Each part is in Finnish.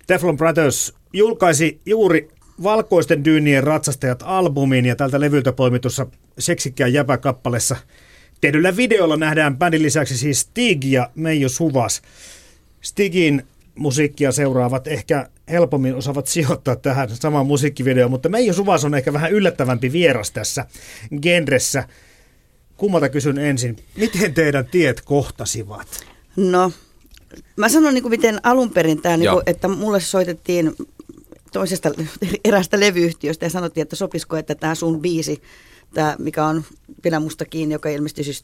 Teflon Brothers julkaisi juuri Valkoisten dyynien ratsastajat-albumin ja tältä levyltä poimitussa seksikkään jäpäkappaleessa tehdyllä videolla nähdään bändin lisäksi siis Stig ja Meijo Suvas. Stigin musiikkia seuraavat ehkä helpommin osaavat sijoittaa tähän samaan musiikkivideoon, mutta Meijo Suvas on ehkä vähän yllättävämpi vieras tässä genressä. Kummalta kysyn ensin, miten teidän tiet kohtasivat? No, mä sanon niin kuin miten alun perin tämä, niin kuin, että mulle soitettiin toisesta erästä levyyhtiöstä ja sanottiin, että sopisiko, että tämä sun biisi, tämä mikä on Pidä musta kiinni, joka ilmestyi siis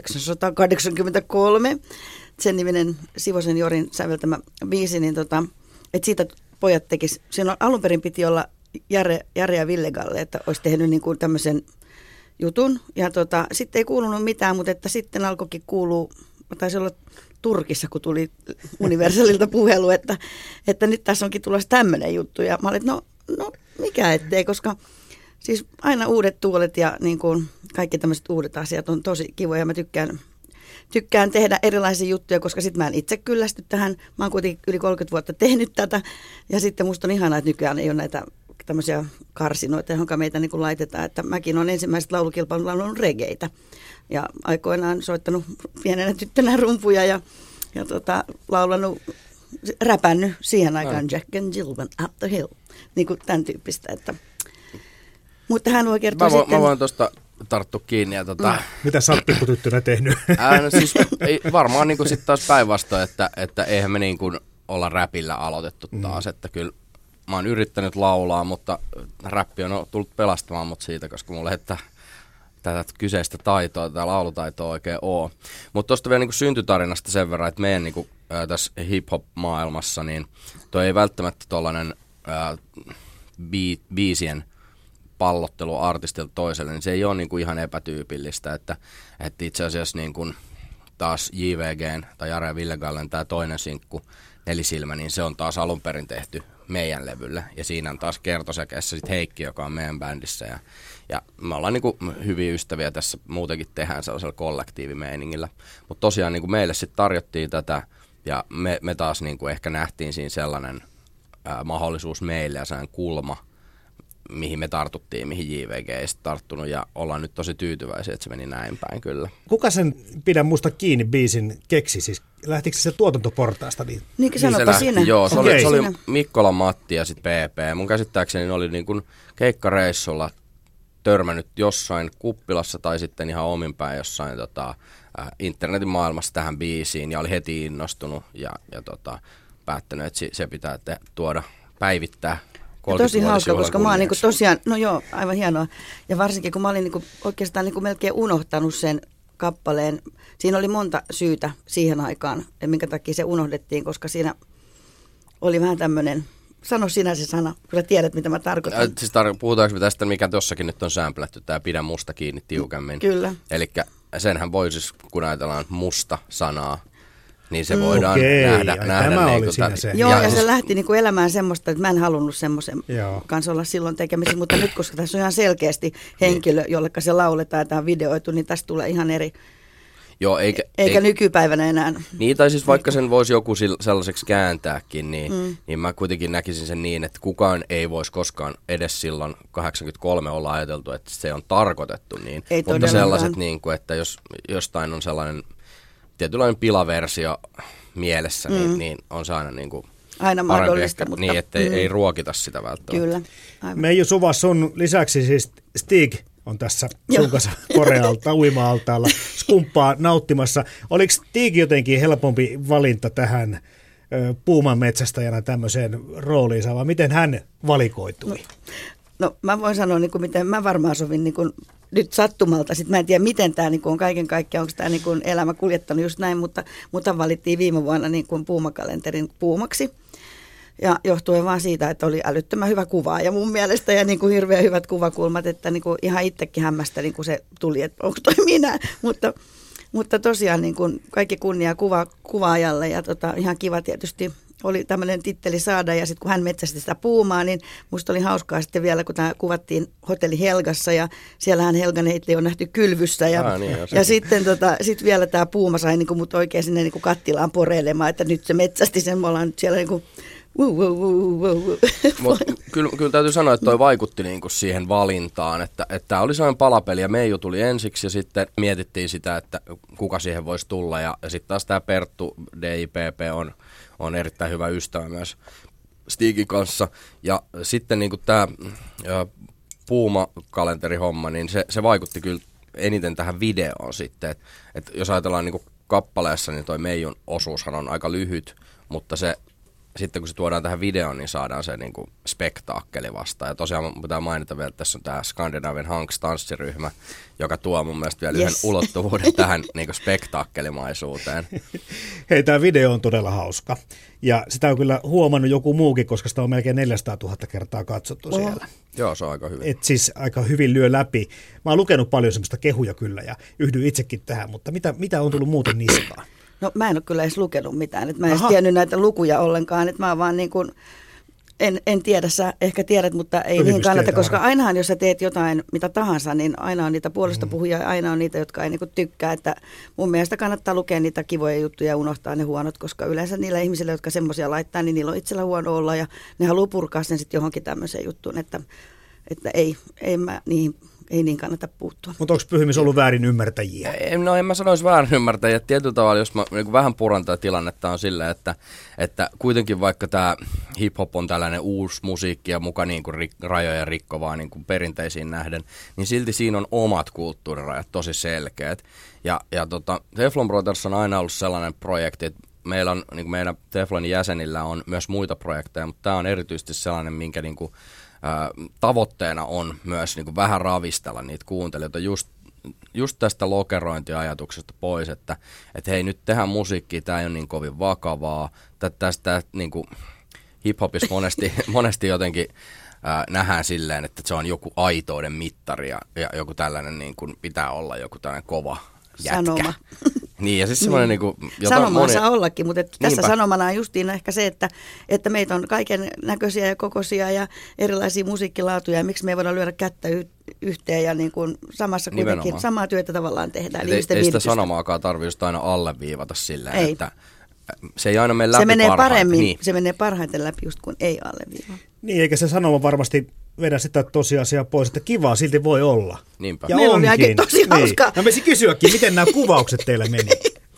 1983, sen niminen Sivosen Jorin säveltämä biisi, niin että siitä pojat tekis, siinä alun perin piti olla Jare ja Ville Galle, että olisi tehnyt niin kuin tämmöisen jutun ja sitten ei kuulunut mitään, mutta että sitten alkoikin kuulua, taisi olla Turkissa, kun tuli Universalilta puhelu, että nyt tässä onkin tulossa tämmöinen juttu. Ja mä olin, että no mikä ettei, koska siis aina uudet tuulet ja niin kuin kaikki tämmöiset uudet asiat on tosi kivoja. Mä tykkään tehdä erilaisia juttuja, koska sitten mä en itse kyllästy tähän. Mä oon kuitenkin yli 30 vuotta tehnyt tätä ja sitten musta on ihanaa, että nykyään ei ole näitä tämmöisiä karsinoita, johon meitä niin kuin laitetaan. Että mäkin olen ensimmäiset laulukilpailut laulunut regeitä ja aikoinaan soittanut pienenä tyttönä rumpuja ja laulanut, räpännyt siihen aikaan Jack and Jill went up the hill, niin kuin tämän tyyppistä. Mutta hän voi kertoa sitten. Mä voin tuosta tarttua kiinni. Mitä sä oot pikkutyttönä tehnyt? No siis varmaan niin sitten taas päinvastoin, että eihän me niin kuin olla räpillä aloitettu taas, että kyllä mä oon yrittänyt laulaa, mutta räppi on tullut pelastamaan mut siitä, koska mulle että tätä kyseistä taitoa tai laulutaitoa oikein ole. Mutta tuosta vielä niin kuin syntytarinasta sen verran, että meidän niin kuin, tässä hip-hop-maailmassa, niin toi ei välttämättä tuollainen biisien pallottelu artistilta toiselle, niin se ei ole niin kuin ihan epätyypillistä, että itse asiassa niin kuin taas JVGn tai Jare ja Ville Gallen tämä toinen sinkku Nelisilmä, niin se on taas alun perin tehty meidän levyllä ja siinä on taas kertosäkeessä sit Heikki, joka on meidän bändissä ja me ollaan niinku hyviä ystäviä tässä, muutenkin tehdään sellaisella kollektiivimeiningillä. Mutta tosiaan niinku meille sitten tarjottiin tätä ja me taas niinku ehkä nähtiin siinä sellainen mahdollisuus meille ja sellainen kulma, mihin me tartuttiin, mihin JVG ei sitten tarttunut ja ollaan nyt tosi tyytyväisiä, että se meni näin päin kyllä. Kuka sen Pidä musta kiinni -biisin keksi? Siis lähtikö se tuotantoportaasta? Niinkin sanoppa sinä. Joo, se oli Mikkola Matti ja sitten PP. Mun käsittääkseni ne oli niin kuin keikkareissulla törmännyt jossain kuppilassa tai sitten ihan ominpäin jossain internetin maailmassa tähän biisiin ja oli heti innostunut ja päättänyt, että se pitää tuoda päivittää. Tosi hauska, koska mä oon niinku tosiaan, no joo, aivan hienoa. Ja varsinkin kun mä olin niinku oikeastaan niinku melkein unohtanut sen kappaleen. Siinä oli monta syytä siihen aikaan, minkä takia se unohdettiin, koska siinä oli vähän tämmöinen, sano sinä se sana, kyllä tiedät mitä mä tarkoitan. Siis puhutaanko me tästä, mikä tossakin nyt on sämplätty, tämä Pidä musta kiinni tiukemmin. Kyllä. Elikkä senhän voi siis, kun ajatellaan musta sanaa, niin se voidaan nähdä tämä niin oli siinä se. Joo, ja se lähti niin kuin elämään semmoista, että mä en halunnut semmoisen kanssa olla silloin tekemisissä, mutta nyt, koska tässä on ihan selkeästi henkilö, jolleka se lauletaan ja tämä on videoitu, niin tästä tulee ihan eri, joo, eikä nykypäivänä enää. Niin, tai siis vaikka sen voisi joku sellaiseksi kääntääkin, niin mä kuitenkin näkisin sen niin, että kukaan ei voisi koskaan edes silloin 83 olla ajateltu, että se on tarkoitettu niin. Ei mutta sellaiset, niin kuin, että jos jostain on sellainen tietynlainen pilaversio mielessä, niin on se aina niin kuin aina mahdollista, ehkä, mutta niin, että ei ruokita sitä välttämättä. Kyllä. Meijo Suvas, sun lisäksi siis Stig on tässä sun kanssa Korealta uima-altaalla skumppaa nauttimassa. Oliko Stig jotenkin helpompi valinta tähän puuman metsästäjänä tämmöiseen rooliinsa, vai miten hän valikoitui? No mä voin sanoa, niin kuin miten mä varmaan sovin niin kuin nyt sattumalta. Sitten mä en tiedä, miten tämä niin kuin on kaiken kaikkiaan, onko tämä niin kuin elämä kuljettanut just näin, mutta valittiin viime vuonna niin kuin puumakalenterin puumaksi. Ja johtuen vaan siitä, että oli älyttömän hyvä kuva ja mun mielestä ja niin kuin hirveän hyvät kuvakulmat, että niin kuin ihan itsekin hämmästelin, kun se tuli, että onko toi minä. Mutta tosiaan niin kuin kaikki kunnia kuvaajalle ja ihan kiva tietysti oli tämmöinen titteli saada ja sitten kun hän metsästi sitä puumaa, niin musta oli hauskaa sitten vielä, kun tämä kuvattiin Hotelli Helgassa ja siellähän Helgan heitteli on nähty kylvyssä ja sitten sit vielä tämä puuma sai niin kuin mut oikein sinne niin kuin kattilaan poreilemaan, että nyt se metsästi sen, me ollaan nyt siellä niin kuin Mutta kyllä täytyy sanoa, että toi vaikutti niinku siihen valintaan, että tämä oli sellainen palapeli ja Meiju tuli ensiksi ja sitten mietittiin sitä, että kuka siihen voisi tulla ja sitten taas tämä Perttu DIPP on erittäin hyvä ystävä myös Stigin kanssa ja sitten niinku tämä Puuma-kalenterihomma, niin se vaikutti kyllä eniten tähän videoon sitten, että jos ajatellaan niinku kappaleessa, niin toi Meijun osuushan on aika lyhyt, mutta se sitten kun se tuodaan tähän videoon, niin saadaan se niin kuin spektaakkeli vastaan. Ja tosiaan pitää mainita vielä, että tässä on tämä Scandinavian Hunks-tanssiryhmä, joka tuo mun mielestä vielä yhden ulottuvuuden tähän niin kuin spektaakkelimaisuuteen. Hei, tämä video on todella hauska. Ja sitä on kyllä huomannut joku muukin, koska sitä on melkein 400 000 kertaa katsottu siellä. Joo, se on aika hyvin. Et siis aika hyvin lyö läpi. Mä oon lukenut paljon semmoista kehuja kyllä ja yhdyn itsekin tähän, mutta mitä on tullut muuten niskaan? No mä en ole kyllä edes lukenut mitään, että mä en edes tiennyt näitä lukuja ollenkaan, että mä oon vaan niin kuin, en tiedä, sä ehkä tiedät, mutta ei niin kannata, koska ainahan jos sä teet jotain mitä tahansa, niin aina on niitä puolesta puhujia ja aina on niitä, jotka ei niin kuin tykkää, että mun mielestä kannattaa lukea niitä kivoja juttuja ja unohtaa ne huonot, koska yleensä niillä ihmisillä, jotka semmoisia laittaa, niin niillä on itsellä huono olla ja ne haluaa purkaa sen sitten johonkin tämmöiseen juttuun, että ei mä niihin... Ei niin kannata puuttua. Mutta onko Pyhimys ollut väärin ymmärtäjiä? No en mä sanoisi väärin ymmärtäjiä. Tietyllä tavalla, jos mä niin vähän puran tätä tilannetta, on silleen, että kuitenkin vaikka tämä hip-hop on tällainen uusi musiikki ja muka niin kuin rajoja rikkovaa niin kuin perinteisiin nähden, niin silti siinä on omat kulttuurirajat tosi selkeät. Ja Teflon Brothers on aina ollut sellainen projekti, että meillä on, niin kuin meidän Teflonin jäsenillä on myös muita projekteja, mutta tämä on erityisesti sellainen, minkä niin kuin tavoitteena on myös niin kuin vähän ravistella niitä kuuntelijoita just tästä lokerointiajatuksesta pois, että hei nyt tehdään musiikkia, tämä ei ole niin kovin vakavaa. Tästä niin kuin hip-hopissa monesti jotenkin nähdään silleen, että se on joku aitouden mittari ja joku tällainen niin kuin pitää olla joku tällainen kova jätkä. Sanoma. Niin, ja siis semmoinen niin kuin... Sanomaa saa ollakin, mutta tässä sanomana on justiin ehkä se, että meitä on kaiken näköisiä ja kokoisia ja erilaisia musiikkilaatuja, ja miksi me ei voida lyödä kättä yhteen ja niin kuin samassa kuitenkin nimenomaan samaa työtä tavallaan tehdään. Ei sitä sanomaakaan tarvitse aina alleviivata silleen, että se ei aina mene läpi se menee parhaiten läpi just kun ei alleviivaa. Niin, eikä se sanoma varmasti vedä sitä tosiasiaa pois, että kivaa silti voi olla. Niinpä. Ja meillä onkin tosi hauskaa. No meisin kysyäkin, miten nämä kuvaukset teillä meni?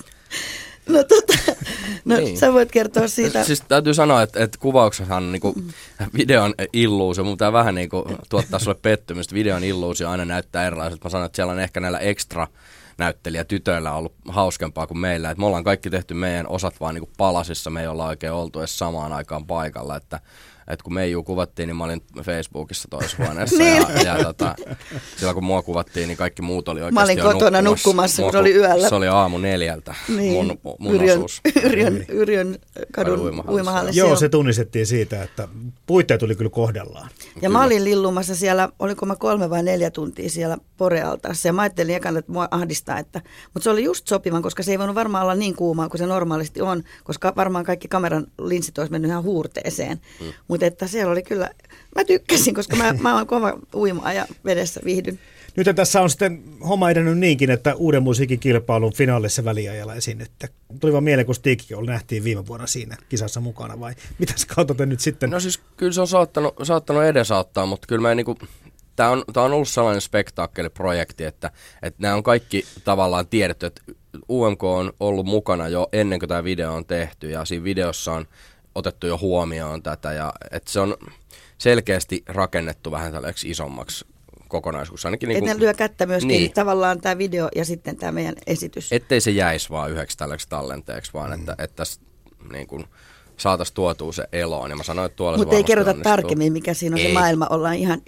Niin. Sä voit kertoa siitä. Siis täytyy sanoa, että kuvauksessahan on niinku videon illuusio, mutta tämä vähän niinku tuottaa sulle pettymystä. Videon illuusio aina näyttää erilaiset. Mä sanon, että siellä on ehkä näillä ekstra näyttelijätytöillä ollut hauskempaa kuin meillä. Et me ollaan kaikki tehty meidän osat vaan niinku palasissa, me ei olla oikein oltu edes samaan aikaan paikalla, että kun Meiju kuvattiin, niin mä olin Facebookissa toisessa huoneessa ja silloin kun mua kuvattiin, niin kaikki muut oli oikeasti jo kotona nukkumassa, kun se oli yöllä. Se oli 4:00 niin. mun osuus. Yrjön kadun uimahallissa. Joo, se tunnistettiin siitä, että puitteet tuli kyllä kohdallaan. Ja mä olin lillumassa siellä, oliko mä 3 vai 4 tuntia siellä Porealtaassa ja mä ajattelin ekana, että mua ahdistaa, mutta se oli just sopivan, koska se ei voinut varmaan olla niin kuumaa kuin se normaalisti on, koska varmaan kaikki kameran linssit olisi mennyt ihan huurteeseen. Mutta että siellä oli kyllä, mä tykkäsin, koska mä oon kova uimaa ja vedessä viihdyn. Nyt tässä on sitten homma edennyt niinkin, että uuden musiikin kilpailun finaalissa väliajalla esiinnytte. Tuli vaan mieleen, kun Stigkin nähtiin viime vuonna siinä kisassa mukana, vai mitäs kautta te nyt sitten? No siis kyllä se on saattanut edesauttaa, mutta kyllä mä niinku... Tämä on ollut sellainen spektaakkeliprojekti, että nämä on kaikki tavallaan tiedetty, että UMK on ollut mukana jo ennen kuin tämä video on tehty ja siinä videossa on otettu jo huomioon tätä ja että se on selkeästi rakennettu vähän tällaiseksi isommaksi kokonaisuus. Että niin ne lyö kättä myöskin tavallaan tämä video ja sitten tämä meidän esitys. Ettei se jäisi vaan yhdeksi tällaiseksi tallenteeksi, vaan että tässä niin kuin saataisiin tuotua se eloon. Ja mä sanoin, että tuolla mutta ei kerrota tarkemmin, mikä siinä on se maailma, ollaan ihan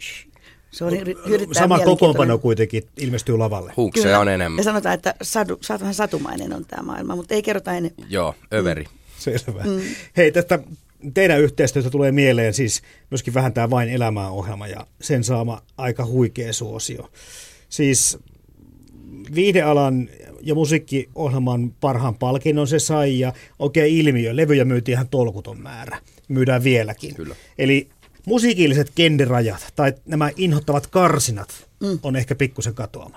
se on sama kokoonpano kuitenkin ilmestyy lavalle. Se on enemmän. Ja sanotaan, että vähän satumainen on tämä maailma, mutta ei kerrota enemmän. Joo, överi. Selvä. Hei, tästä teidän yhteistyöstä tulee mieleen siis myöskin vähän tämä Vain elämää -ohjelma ja sen saama aika huikea suosio. Siis viihdealan ja musiikkiohjelman parhaan palkinnon se sai ja oikein ilmiö. Levyjä myytiin ihan tolkuton määrä. Myydään vieläkin. Kyllä. Eli musiikilliset genderajat tai nämä inhottavat karsinat on ehkä pikkusen katoamassa.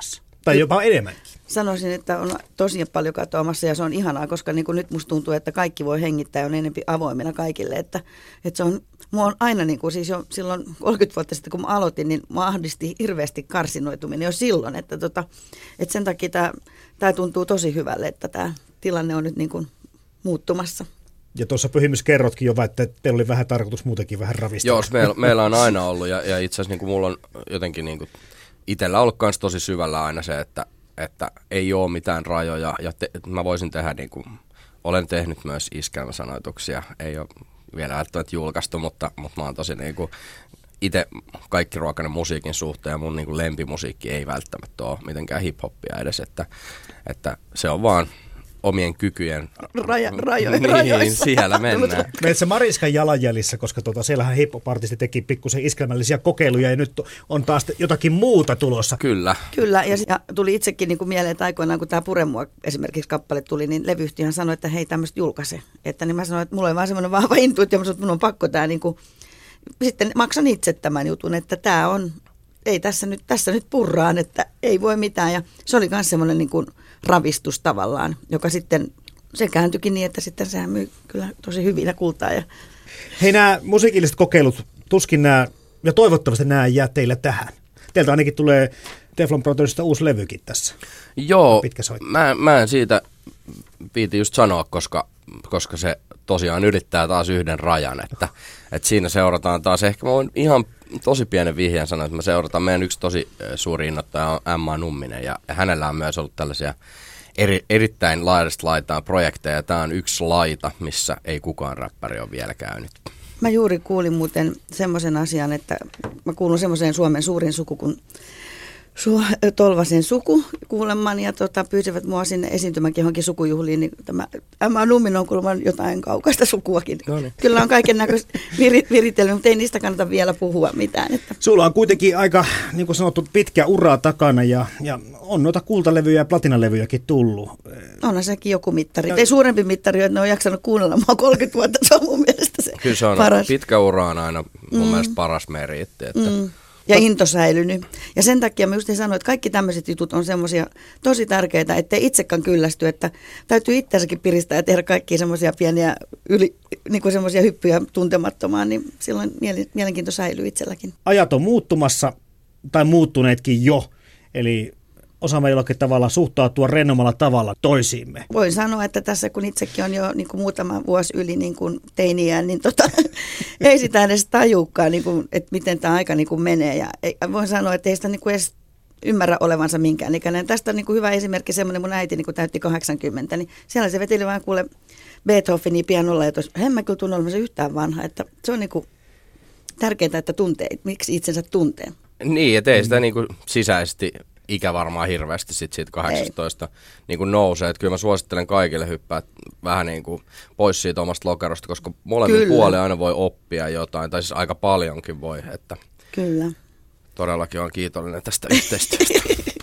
Tai jopa enemmänkin. Sanoisin, että on tosi paljon katoamassa ja se on ihanaa, koska niin kuin nyt musta tuntuu, että kaikki voi hengittää ja on enemmän avoimena kaikille. Että se on, mua on aina, niin kuin, siis jo silloin 30 vuotta sitten kun mä aloitin, niin mua ahdisti hirveästi karsinoituminen jo silloin. Että sen takia tämä tuntuu tosi hyvälle, että tämä tilanne on nyt niin kuin muuttumassa. Ja tuossa Pyhimys kerrotkin jo, että teillä oli vähän tarkoitus muutenkin vähän ravistella. Joo, meillä on aina ollut ja itse asiassa niin kuin mulla on jotenkin niin kuin itsellä ollut myös tosi syvällä aina se, että ei ole mitään rajoja ja mä voisin tehdä niin kuin, olen tehnyt myös iskelmäsanoituksia, ei ole vielä välttämättä julkaistu, mutta mä oon tosi niin kuin itse kaikki ruokainen musiikin suhteen ja mun niin kuin lempimusiikki ei välttämättä ole mitenkään hip-hoppia edes, että se on vaan omien kykyjen rajoissa. Siellä mennään. Menet se Mariskan jalanjäljissä, koska siellähän hip-hop-artisti teki pikkusen iskelmällisiä kokeiluja ja nyt on taas jotakin muuta tulossa. Kyllä, ja tuli itsekin niin kuin mieleen, että aikoinaan kun tämä Pure mua esimerkiksi kappale tuli, niin levyyhtiöhän sanoi, että hei tämmöistä julkaise. Että niin mä sanoin, että mulla on vaan semmoinen vahva intuitio, että mun on pakko tämä niin kuin, sitten maksan itse tämän jutun, että tämä on, ei tässä nyt purraan, että ei voi mitään. Ja se oli myös semmoinen niin kuin ravistus tavallaan, joka sitten, se kääntyikin niin, että sitten sehän myy kyllä tosi hyvin ja kultaa. Hei, nämä musiikilliset kokeilut, tuskin nämä, ja toivottavasti nämä jää teille tähän. Teiltä ainakin tulee Teflon Brothersista uusi levykin tässä. Joo, mä en siitä viiti just sanoa, koska se tosiaan ylittää taas yhden rajan, että siinä seurataan taas, ehkä mä voin ihan tosi pienen vihjeen sanoa, että me seurataan meidän yksi tosi suuri innoittaja on Emma Numminen ja hänellä on myös ollut tällaisia erittäin laidasta laitaan projekteja ja tämä on yksi laita, missä ei kukaan räppäri ole vielä käynyt. Mä juuri kuulin muuten semmoisen asian, että mä kuulun semmoiseen Suomen suurin suku kuin Tolvasen suku kuulemaan ja pyysivät mua sinne esiintymäänkin johonkin sukujuhliin, niin tämä Emma Numminen on kuulemma jotain kaukaista sukuakin. Noniin. Kyllä on kaiken näköistä viritellyt, mutta ei niistä kannata vielä puhua mitään. Että. Sulla on kuitenkin aika, niin kuin sanottu, pitkä ura takana ja on noita kultalevyjä ja platinalevyjäkin tullut. Onhan sekin joku mittari. Ei suurempi mittari, että ne on jaksanut kuunnella mua 30 vuotta, se on mun mielestä se kyllä se on paras. Pitkä ura on aina mun mielestä paras meriitti, että ja into säilynyt. Ja sen takia mä just sanoin, että kaikki tämmöiset jutut on semmoisia tosi tärkeitä, ettei itsekään kyllästy, että täytyy itseäänsäkin piristää ja tehdä kaikkia semmoisia pieniä niin kuin semmoisia hyppyjä tuntemattomaan, niin silloin mielenkiinto säilyy itselläkin. Ajat on muuttumassa, tai muuttuneetkin jo, eli osaamme jollakin tavalla suhtautua rennomalla tavalla toisiimme. Voin sanoa, että tässä kun itsekin on jo niin kuin muutama vuosi yli niin kuin teiniään, niin ei sitä edes tajuukaan, niin kuin, että miten tämä aika niin kuin menee. Ja voin sanoa, että ei sitä niin kuin edes ymmärrä olevansa minkään ikäinen. Tästä on niin kuin hyvä esimerkki semmoinen, mun äiti niin kuin täytti 80, niin siellä se veteli vaan kuule Beethovenia pianolla, ja en mä kyllä tunne olevansa yhtään vanha. Että se on niin kuin tärkeää, että tuntee, miksi itsensä tuntee. Niin, ettei sitä niin kuin sisäisesti ikä varmaan hirveästi siitä 18 niin kuin nousee. Että kyllä mä suosittelen kaikille hyppää vähän niin kuin pois siitä omasta lokerosta, koska molemmin puolin aina voi oppia jotain, tai siis aika paljonkin voi. Että kyllä. Todellakin on kiitollinen tästä yhteistyöstä.